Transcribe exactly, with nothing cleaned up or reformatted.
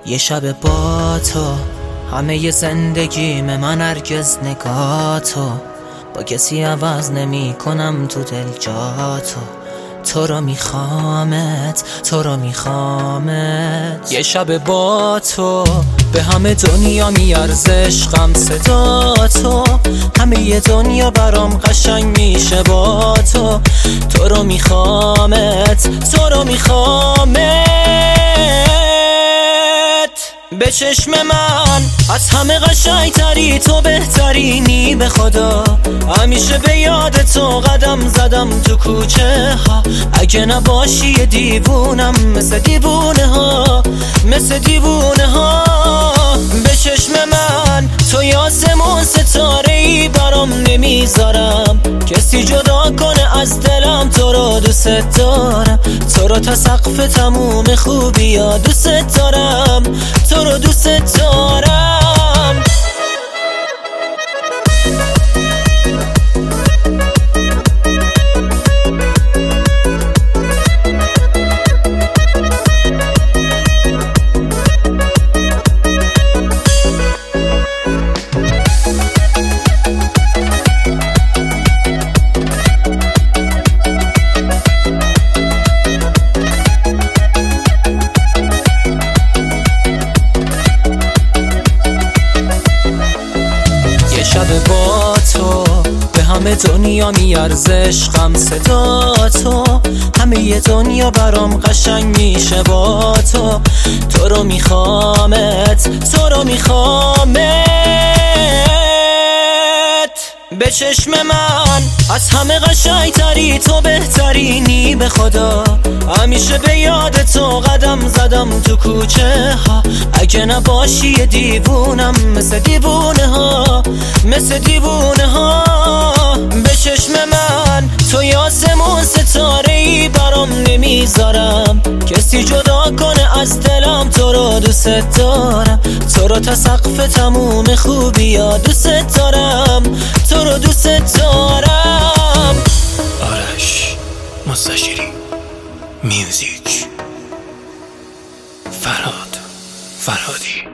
یه شب با تو همه ی زندگیم من هرگز نگاه تو با کسی عوض نمی کنم تو دل جا تو تو رو میخوامت تو رو میخوامت یه شب با تو به همه دنیا میارزه عشقم صدا تو همه ی دنیا برام قشنگ میشه با تو تو رو میخوامت تو رو میخوامت به چشم من از همه قشنگتری تو بهترینی به خدا همیشه به یاد تو قدم زدم تو کوچه ها اگه نباشی یه دیوونم مثل دیوونه ها مثل دیوونه ها به چشم من تو آسمون ستاره ای برام نمیذارم کسی جدا کنه از دلم تو رو دوست دارم تو رو تا سقف تموم خوبی ها دوست دارم تو رو دوست دارم شب با تو به همه دنیا میارزه عشقم صدا تو همه ی دنیا برام قشنگ میشه با تو تو رو میخوامت تو رو میخوامت به چشم من از همه قشنگتری تو بهترینی به خدا همیشه به یاد تو قدم زدم تو کوچه ها اگه نباشی یه دیوونم مثل دیوونه ها مثل دیوونه ها به چشم من تو آسمون ستاره ای برام نمیذارم کسی جدا کنه از دلم تو رو دوست دارم تو رو تا سقف تموم خوبی ها دوست دارم تو رو دوست دارم آرش مستشیری میوزیک فرهاد فرهادی